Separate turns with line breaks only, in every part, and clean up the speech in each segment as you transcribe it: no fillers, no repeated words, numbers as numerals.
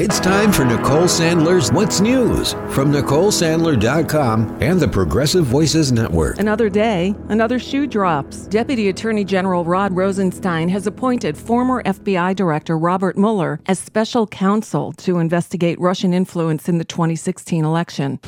It's time for Nicole Sandler's What's News from NicoleSandler.com and the Progressive Voices Network.
Another day, another shoe drops. Deputy Attorney General Rod Rosenstein has appointed former FBI Director Robert Mueller as special counsel to investigate Russian influence in the 2016 election.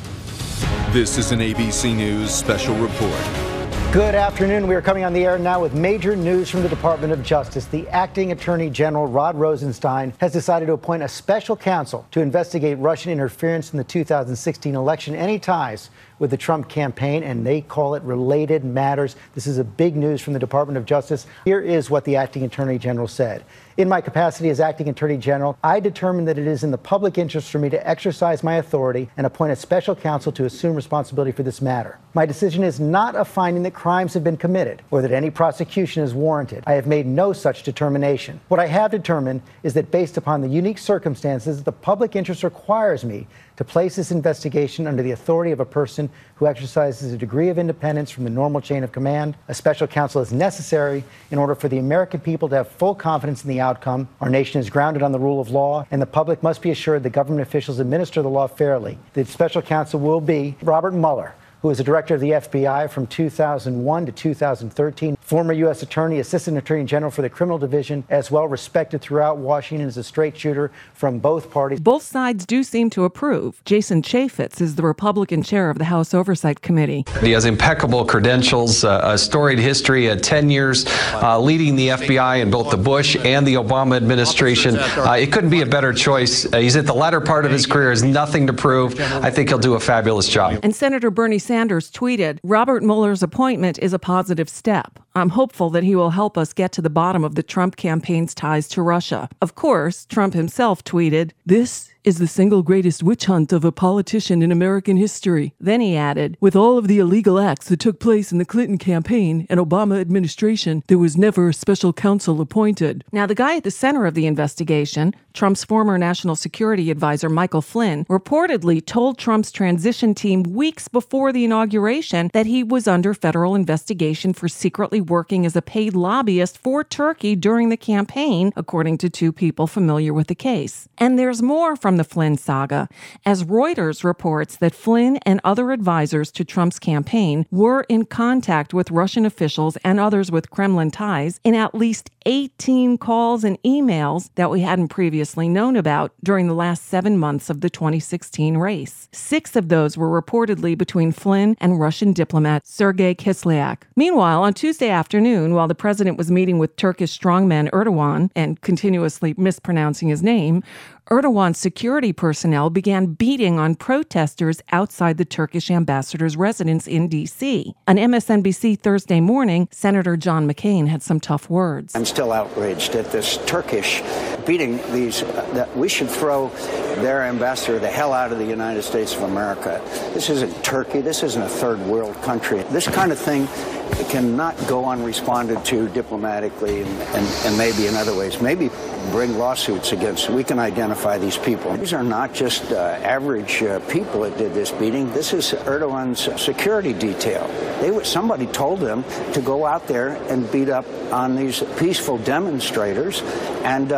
This is an ABC News special report.
Good afternoon. We are coming on the air now with major news from the Department of Justice. The acting Attorney General, Rod Rosenstein, has decided to appoint a special counsel to investigate Russian interference in the 2016 election, any ties with the Trump campaign, and they call it related matters. This is a big news from the Department of Justice. Here is what the acting Attorney General said. In my capacity as acting Attorney General, I determined that it is in the public interest for me to exercise my authority and appoint a special counsel to assume responsibility for this matter. My decision is not a finding that crimes have been committed or that any prosecution is warranted. I have made no such determination. What I have determined is that based upon the unique circumstances, the public interest requires me to place this investigation under the authority of a person who exercises a degree of independence from the normal chain of command. A special counsel is necessary in order for the American people to have full confidence in the outcome. Our nation is grounded on the rule of law, and the public must be assured that government officials administer the law fairly. The special counsel will be Robert Mueller, who was a director of the FBI from 2001 to 2013, former U.S. Attorney, Assistant Attorney General for the Criminal Division, as well respected throughout Washington as a straight shooter from both parties.
Both sides do seem to approve. Jason Chaffetz is the Republican chair of the House Oversight Committee.
He has impeccable credentials, a storied history, 10 years leading the FBI in both the Bush and the Obama administration. It couldn't be a better choice. He's at the latter part of his career, has nothing to prove. I think he'll do a fabulous job.
And Senator Bernie Sanders tweeted, Robert Mueller's appointment is a positive step. I'm hopeful that he will help us get to the bottom of the Trump campaign's ties to Russia. Of course, Trump himself tweeted, "This is the single greatest witch hunt of a politician in American history." Then he added, "With all of the illegal acts that took place in the Clinton campaign and Obama administration, there was never a special counsel appointed." Now, the guy at the center of the investigation, Trump's former national security advisor Michael Flynn, reportedly told Trump's transition team weeks before the inauguration that he was under federal investigation for secretly working as a paid lobbyist for Turkey during the campaign, according to two people familiar with the case. And there's more from the Flynn saga, as Reuters reports that Flynn and other advisors to Trump's campaign were in contact with Russian officials and others with Kremlin ties in at least 18 calls and emails that we hadn't previously known about during the last 7 months of the 2016 race. 6 of those were reportedly between Flynn and Russian diplomat Sergei Kislyak. Meanwhile, on Tuesday afternoon, while the president was meeting with Turkish strongman Erdogan and continuously mispronouncing his name, Erdogan's security personnel began beating on protesters outside the Turkish ambassador's residence in D.C. On MSNBC Thursday morning, Senator John McCain had some tough words.
I'm still outraged at this Turkish beating these, that we should throw their ambassador the hell out of the United States of America. This isn't Turkey. This isn't a third world country. This kind of thing cannot go unresponded to diplomatically and maybe in other ways. Maybe bring lawsuits against. We can identify these people. These are not just average people that did this beating. This is Erdogan's security detail. Somebody told them to go out there and beat up on these peaceful demonstrators, and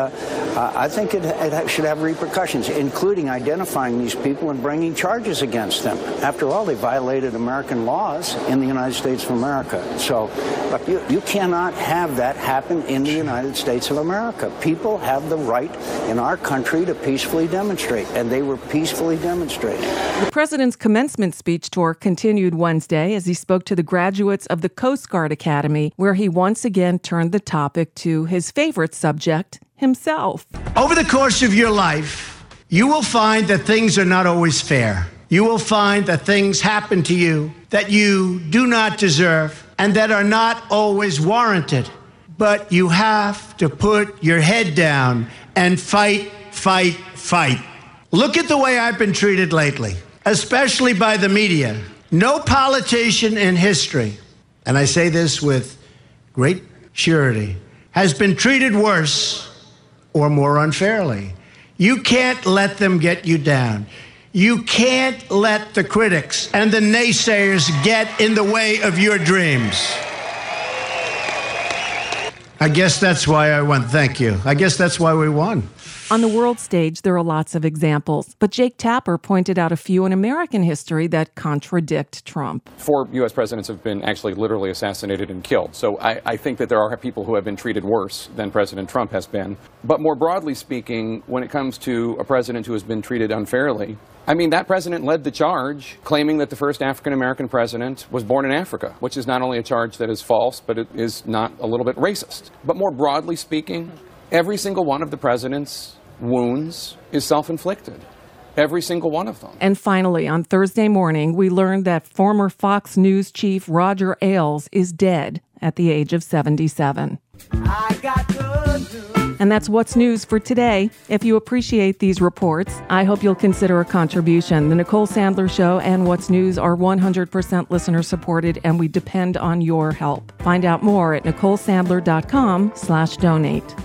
I think it should have repercussions, including identifying these people and bringing charges against them. After all, they violated American laws in the United States of America. So, look, you cannot have that happen in the United States of America. People have the right in our country to peacefully demonstrate, and they were peacefully demonstrating.
The president's commencement speech tour continued Wednesday as he spoke to the graduates of the Coast Guard Academy, where he once again turned the topic to his favorite subject, himself.
Over the course of your life, you will find that things are not always fair. You will find that things happen to you that you do not deserve and that are not always warranted. But you have to put your head down and fight, fight, fight. Look at the way I've been treated lately, especially by the media. No politician in history, and I say this with great surety, has been treated worse or more unfairly. You can't let them get you down. You can't let the critics and the naysayers get in the way of your dreams. I guess that's why I won. Thank you. I guess that's why we won.
On the world stage, there are lots of examples, but Jake Tapper pointed out a few in American history that contradict Trump.
4 U.S. presidents have been actually literally assassinated and killed. So I think that there are people who have been treated worse than President Trump has been. But more broadly speaking, when it comes to a president who has been treated unfairly, I mean, that president led the charge, claiming that the first African-American president was born in Africa, which is not only a charge that is false, but it is not a little bit racist. But more broadly speaking, every single one of the president's wounds is self-inflicted. Every single one of them.
And finally, on Thursday morning, we learned that former Fox News chief Roger Ailes is dead at the age of 77. I got good news. And that's What's News for today. If you appreciate these reports, I hope you'll consider a contribution. The Nicole Sandler Show and What's News are 100% listener-supported, and we depend on your help. Find out more at NicoleSandler.com/donate.